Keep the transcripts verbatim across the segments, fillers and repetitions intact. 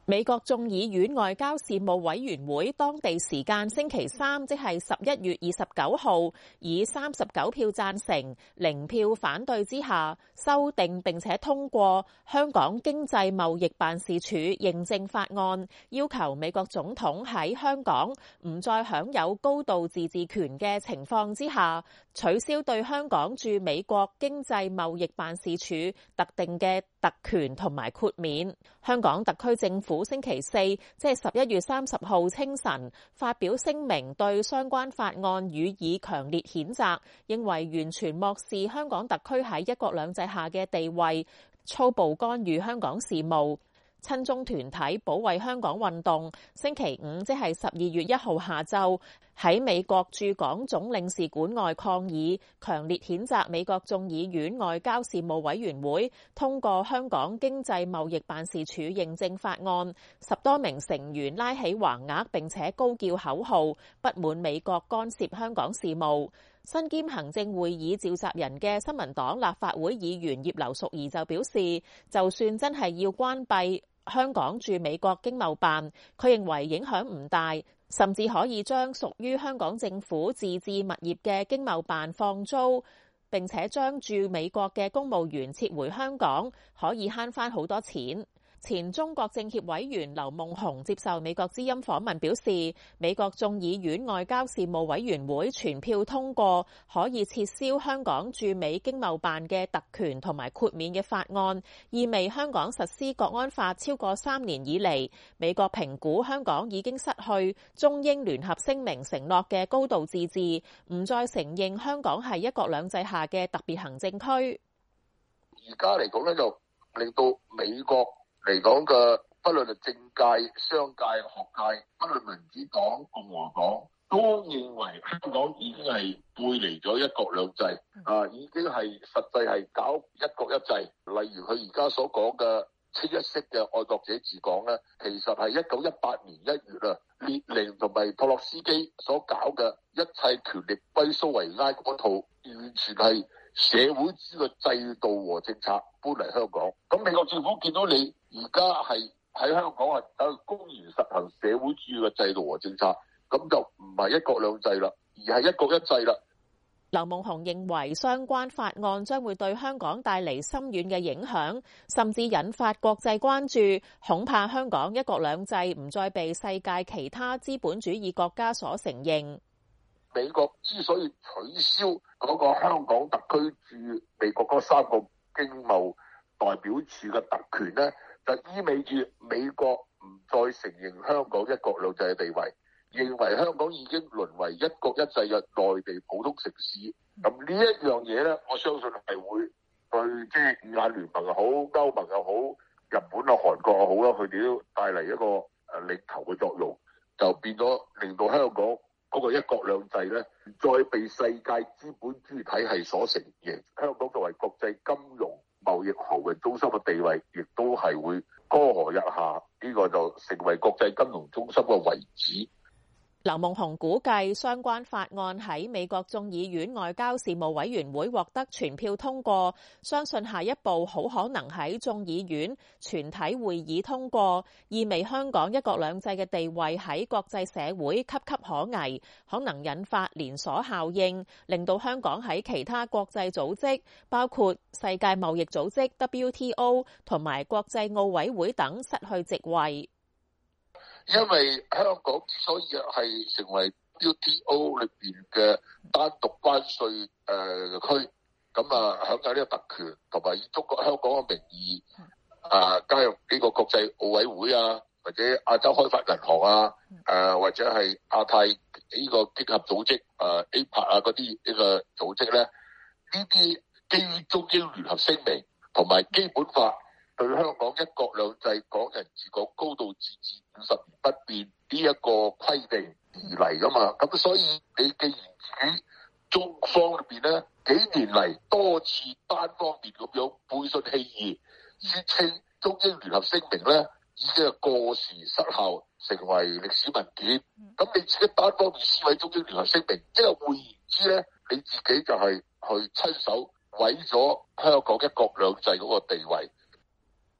美國眾議院外交事務委員會當地時間星期三，即係十一月二十九號，以三十九票贊成、零票反對之下，修訂並且通過香港經濟貿易辦事處認證法案，要求美國總統喺香港唔再享有高度自治權嘅情況之下，取消對香港駐美國經濟貿易辦事處特定嘅特權同埋豁免。香港特區政府星期四，即係十一月三十號清晨，發表聲明對相關法案予以強烈譴責，認為完全漠視香港特區喺一國兩制下嘅地位，粗暴干預香港事務。親中團體保衛香港運動星期五，即係十二月一號下晝，喺美國駐港總領事館外抗議，強烈譴責美國眾議院外交事務委員會通過香港經濟貿易辦事處認證法案。十多名成員拉起橫額並且高叫口號，不滿美國干涉香港事務。身兼行政會議召集人嘅新民黨立法會議員葉劉淑儀就表示，就算真係要關閉香港駐美國經貿辦，佢認為影響唔大，甚至可以將屬於香港政府自治物業嘅經貿辦放租，並且將駐美國嘅公務員撤回香港，可以慳返好多錢。前中國政協委員劉夢熊接受美國之音訪問表示，美國眾議院外交事務委員會全票通過可以撤銷香港駐美經貿辦嘅特權同埋豁免嘅法案，意味香港實施國安法超過三年以嚟，美國評估香港已經失去中英聯合聲明承諾嘅高度自治，唔再承認香港係一國兩制下嘅特別行政區。 而家嚟講咧，就令到美國嚟講嘅，不論係政界、商界、學界，不論民主黨、共和黨，都認為香港已經係背離咗一國兩制，啊，已經係實際係搞一國一制。例如佢而家所講嘅清一色嘅愛國者治港咧，其實係一九一八年一月啊，列寧同埋托洛斯基所搞嘅一切權力歸蘇維埃嗰套，完全係社會主義嘅制度和政策搬嚟香港。咁美國政府見到你而家係喺香港係喺公然實行社會主義嘅制度和政策，咁就唔係一國兩制啦，而係一國一制啦。 劉夢熊認為相關法案將會對香港帶嚟深遠嘅影響，甚至引發國際關注，恐怕香港一國兩制唔再被世界其他資本主義國家所承認。 美國之所以取消嗰個香港特區駐美國嗰三個經貿代表處嘅特權咧，就意味住美國唔再承認香港一國兩制嘅地位，認為香港已經淪為一國一制嘅內地普通城市。咁呢一樣嘢咧，我相信係會對即係五眼聯盟又好、歐盟又好、日本啊、韓國又好啦，佢哋都帶嚟一個誒領頭嘅作用，就變咗令到香港嗰個一國兩制咧，再被世界資本主義體系所承認。香港作為國際金融貿易航運中心嘅地位，亦都係會高河日下，呢個就成為國際金融中心嘅遺址。 劉夢熊估計相關法案喺美國眾議院外交事務委員會獲得全票通過，相信下一步好可能喺眾議院全體會議通過，意味香港一國兩制嘅地位喺國際社會岌岌可危，可能引發連鎖效應，令到香港喺其他國際組織，包括世界貿易組織 W T O 同埋國際奧委會等失去席位。 因為香港之所以係成為 W T O 裏邊嘅單獨關稅誒區，咁啊享有呢個特權，同埋以中國香港嘅名義啊加入呢個國際奧委會啊，或者亞洲開發銀行啊，誒或者係亞太呢個經合組織誒 A P E C 啊嗰啲呢個組織咧，呢啲基於中英聯合聲明同埋基本法，對香港一國兩制、港人治港、高度自治、五十年不變呢一個規定而嚟噶嘛？咁所以你既然自己中方裏邊咧幾年嚟多次單方面咁樣背信棄義，宣稱中英聯合聲明咧已經係過時失效，成為歷史文件。咁你自己單方面撕毀中英聯合聲明，即係換言之咧，你自己就係去親手毀咗香港一國兩制嗰個地位。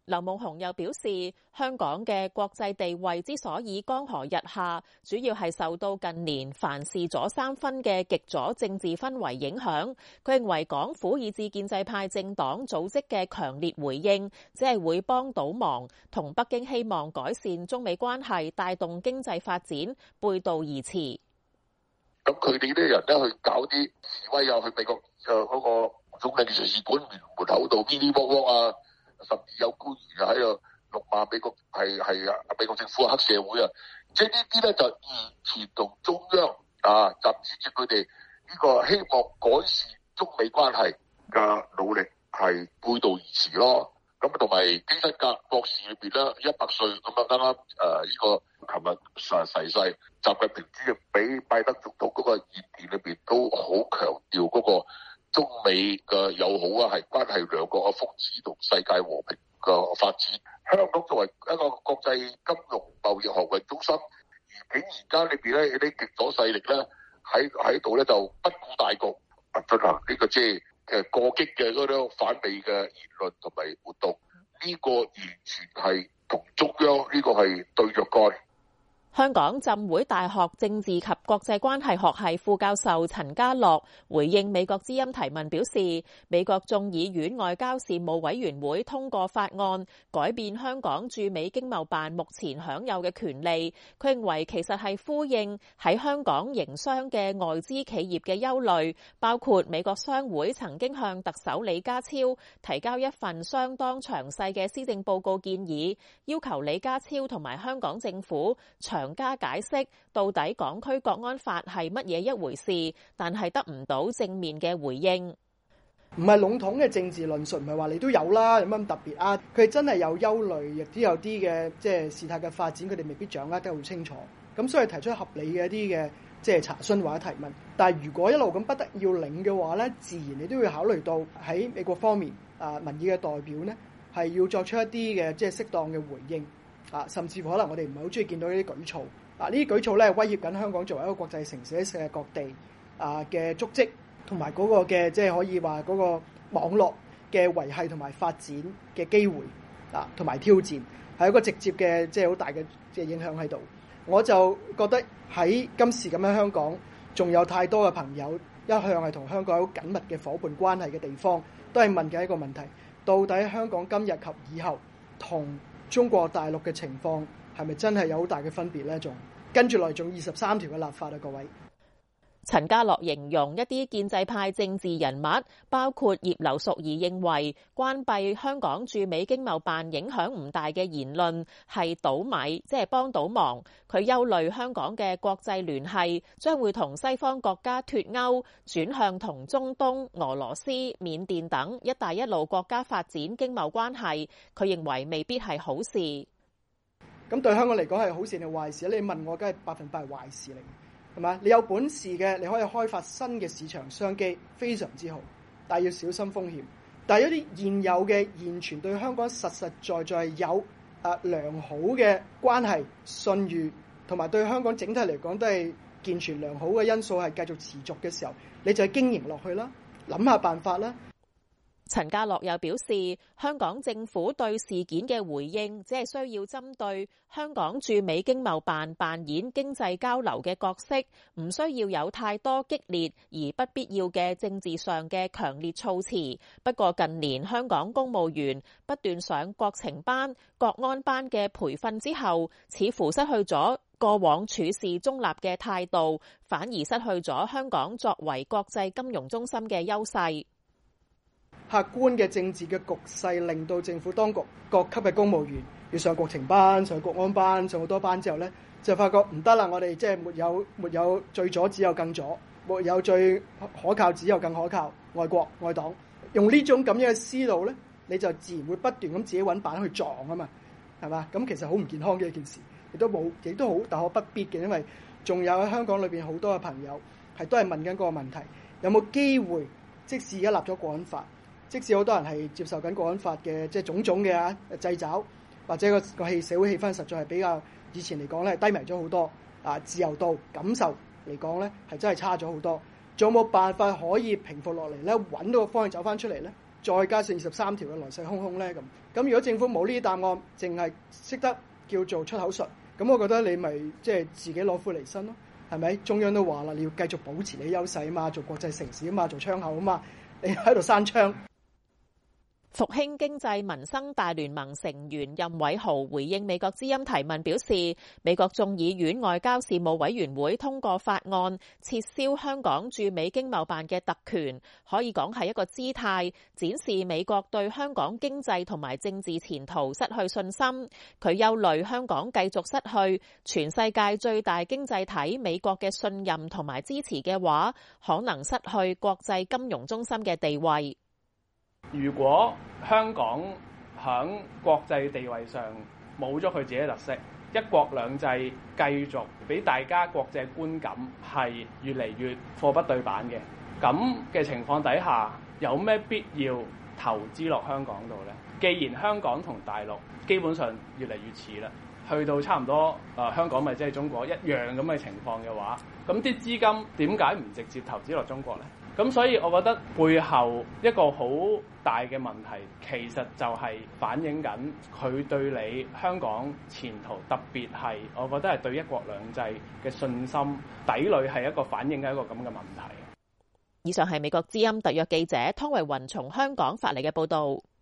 劉夢熊又表示，香港嘅國際地位之所以江河日下，主要係受到近年凡事左三分嘅極左政治氛圍影響。佢認為港府以至建制派政黨組織嘅強烈回應，只係會幫倒忙，同北京希望改善中美關係、帶動經濟發展背道而馳。 咁佢哋啲人咧去搞啲示威啊，去美國誒嗰個總領事館門門口度嗶嗶嗶嗶啊！甚至有官員喺度辱罵美國係係啊美國政府嘅黑社會啊！即係呢啲咧就完全同中央啊，甚至住佢哋呢個希望改善中美關係嘅努力係背道而馳咯。咁同埋基辛格博士裏邊咧一百歲咁啊，啱啱誒呢個琴日逝逝世，習近平主席俾拜登總統嗰個演言裏邊都好強調嗰個中美嘅友好啊，係關係兩國嘅福祉同世界和平嘅發展。香港作為一個國際金融貿易航運中心，而竟然間裏邊咧有啲極左勢力咧喺喺度咧就不顧大局，進行呢個即係誒過激嘅嗰種反美嘅言論同埋活動，呢個完全係同中央呢個係對着幹。 香港浸會大學政治及國際關係學系副教授陳家樂回應美國之音提問表示，美國眾議院外交事務委員會通過法案，改變香港駐美經貿辦目前享有嘅權利。佢認為其實係呼應喺香港營商嘅外資企業嘅憂慮，包括美國商會曾經向特首李家超提交一份相當詳細嘅施政報告建議，要求李家超同埋香港政府長加解釋到底港區國安法係乜嘢一回事，但係得唔到正面嘅回應。 唔係籠統嘅政治論述，唔係話你都有啦，有乜咁特別啊？佢真係有憂慮，亦都有啲嘅即係事態嘅發展，佢哋未必掌握得好清楚。咁所以提出合理嘅一啲嘅即係查詢或者提問。但係如果一路咁不得要領嘅話咧，自然你都要考慮到喺美國方面啊民意嘅代表呢係要作出一啲嘅即係適當嘅回應。啊，甚至乎可能我哋唔係好中意見到呢啲舉措。啊，呢啲舉措咧威脅緊香港作為一個國際城市喺世界各地啊嘅足跡，同埋嗰個嘅即係可以話嗰個網絡嘅維繫同埋發展嘅機會啊，同埋挑戰係一個直接嘅即係好大嘅即係影響喺度。我就覺得喺今時咁樣香港，仲有太多嘅朋友一向係同香港有緊密嘅夥伴關係嘅地方，都係問緊一個問題：到底香港今日及以後同中國大陸嘅情況係咪真係有好大嘅分別呢？仲跟住來仲二十三條嘅立法啊，各位。 陳家樂形容一啲建制派政治人物，包括葉劉淑儀，認為關閉香港駐美經貿辦影響唔大嘅言論係倒米，即係幫倒忙。佢憂慮香港嘅國際聯繫將會同西方國家脫鈎，轉向同中東、俄羅斯、緬甸等一帶一路國家發展經貿關係。佢認為未必係好事。 咁對香港嚟講係好事定壞事？你問我，梗係百分百係壞事嚟。係嘛？你有本事嘅，你可以開發新嘅市場商機，非常之好，但係要小心風險。但係一啲現有嘅現存對香港實實在在有啊良好嘅關係、信譽，同埋對香港整體嚟講都係健全良好嘅因素係繼續持續嘅時候，你就係經營落去啦，諗下辦法啦。 陳家樂又表示，香港政府對事件嘅回應只係需要針對香港駐美經貿辦扮演經濟交流嘅角色，唔需要有太多激烈而不必要嘅政治上嘅強烈措辭。不過近年香港公務員不斷上國情班、國安班嘅培訓之後，似乎失去咗過往處事中立嘅態度，反而失去咗香港作為國際金融中心嘅優勢。 客觀嘅政治嘅局勢令到政府當局各級嘅公務員要上國情班、上國安班、上好多班之後呢，就發覺唔得啦！我哋即係沒有沒有最左，只有更左；沒有最可靠，只有更可靠。愛國愛黨，用呢種咁樣嘅思路呢，你就自然會不斷咁自己揾板去撞啊嘛，係嘛？咁其實好唔健康嘅一件事，亦都冇，亦都好大可不必嘅，因為仲有喺香港裏邊好多嘅朋友係都係問緊嗰個問題：有冇機會？即使而家立咗國安法。即使好多人係接受緊國安法嘅，即係種種嘅啊掣肘，或者個個氣社會氣氛實在係比較以前嚟講咧低迷咗好多啊，自由度感受嚟講咧係真係差咗好多。仲有冇辦法可以平復落嚟咧？揾到個方向走翻出嚟咧？ 再加上二十三條嘅來勢洶洶咧？咁咁如果政府冇呢啲答案，淨係識得叫做出口術，咁我覺得你咪即係自己攞苦嚟辛咯，係咪？中央都話啦，你要繼續保持你優勢啊嘛，做國際城市啊嘛，做窗口啊嘛，你喺度閂窗。 復興經濟民生大聯盟成員任偉豪回應美國之音提問表示，美國眾議院外交事務委員會通過法案，撤銷香港駐美經貿辦嘅特權，可以講係一個姿態，展示美國對香港經濟同埋政治前途失去信心。佢憂慮香港繼續失去全世界最大經濟體美國嘅信任同埋支持嘅話，可能失去國際金融中心嘅地位。 如果香港喺國際地位上冇咗佢自己嘅特色，一國兩制繼續俾大家國際觀感係越嚟越貨不對版嘅，咁嘅情況底下，有咩必要投資落香港度呢？既然香港同大陸基本上越嚟越似啦，去到差唔多啊、呃、香港咪即係中國一樣咁嘅情況嘅話，咁啲資金點解唔直接投資落中國呢？咁所以我覺得背後一個好大嘅問題，其實就係反映緊佢對你香港前途，特別係我覺得係對一國兩制嘅信心底裏係一個反映嘅一個咁嘅問題。 以上係美國之音特約記者湯慧雲從香港發嚟嘅報導。